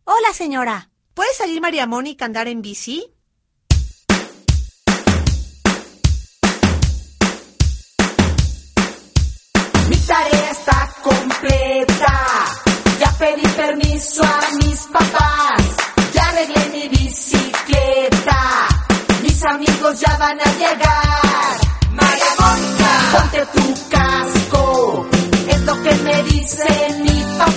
Hola, señora. ¿Puede salir María Mónica a andar en bici? Mi tarea está completa. Ya pedí permiso a mis papás. Ya arreglé mi bicicleta. Mis amigos ya van a llegar. María Mónica, ponte tu casco. Es lo que me dice mi papá.